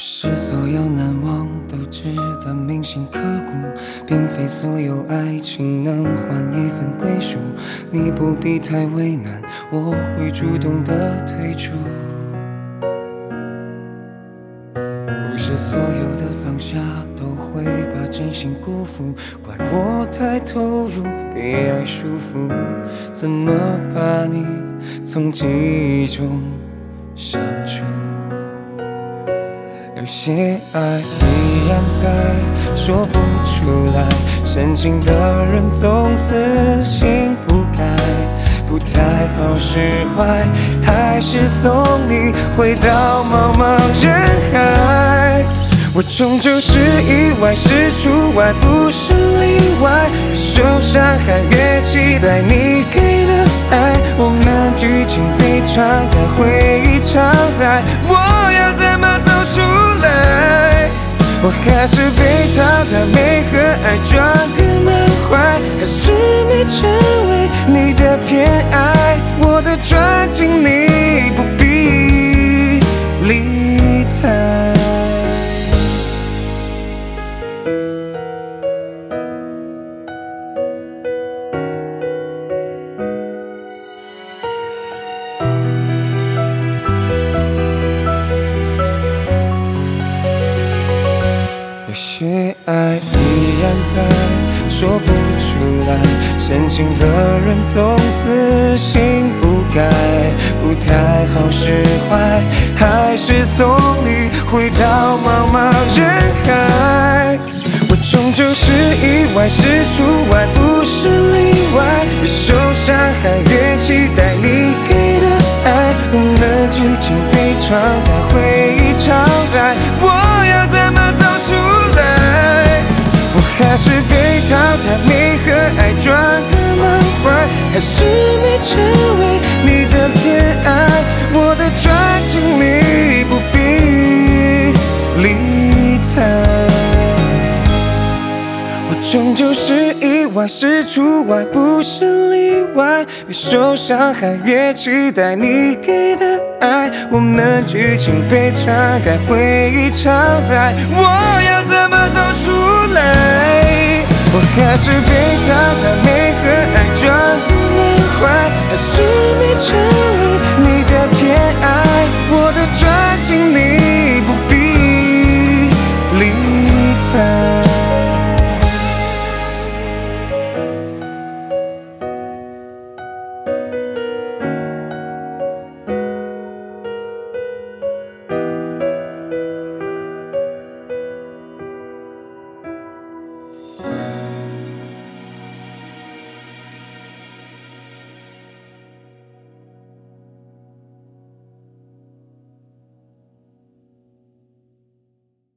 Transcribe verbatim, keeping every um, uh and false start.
是所有难忘都值得铭心刻骨，并非所有爱情能换一份归属。你不必太为难，我会主动的退出。不是所有的放下都会把真心辜负，怪我太投入，被爱束缚，怎么把你从记忆中删除？有些爱依然在，说不出来，深情的人总死心不改，不太好释怀，还是送你回到茫茫人海。我终究是意外，是除外，不是例外。越受伤害，越期待你给的爱。我们剧情被常态，回忆常在，我要怎么走出来？我还是被淘汰，没和爱装个满怀，还是没成为你的偏爱。我的专情你不必理睬。有些爱依然在，说不出来，深情的人总死心不改，不太好释怀，还是送你回到茫茫人海。我终究是意外，是除外，不是例外。越受伤害，越期待你给的爱。我们剧情被常态，回忆常在，我要怎么走出来？我还是被淘汰，没和爱装的满怀，还是没成为你的偏爱。我的专情你不必理睬。我终究是意外，是除外，不是例外。越受伤害，越期待你给的爱。我们剧情被篡改，回忆常在，我要怎么走出来？我还是被淘汰，没和爱装的满怀，还是没成为你